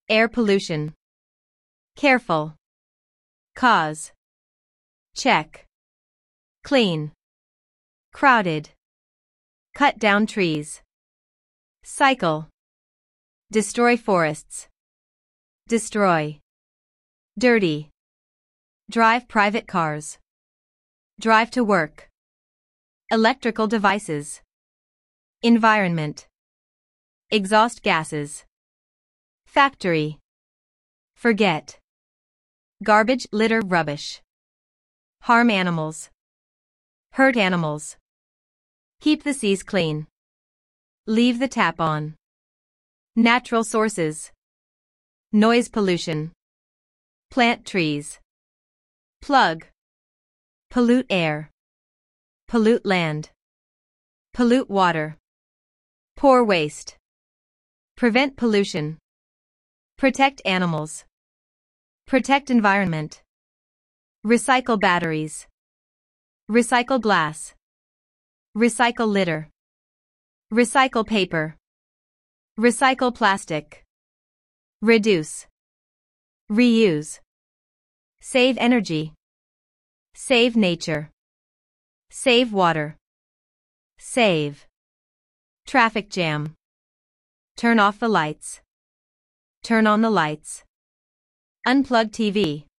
Air pollution. Careful. Cause. Check. Clean. Crowded. Cut down trees. Cycle. Destroy forests. Destroy. Dirty. Drive private cars. Drive to work. Electrical devices. Environment. Exhaust gases. Factory. Forget. Garbage, litter, rubbish. Harm animals. Hurt animals. Keep the seas clean. Leave the tap on. Natural sources. Noise pollution. Plant trees. Plug. Pollute air. Pollute land. Pollute water. Pour waste. Prevent pollution. Protect animals. Protect environment. Recycle batteries. Recycle glass. Recycle litter. Recycle paper. Recycle plastic. Reduce. Reuse. Save energy. Save nature. Save water. Save. Traffic jam. Turn off the lights. Turn on the lights. Unplug TV.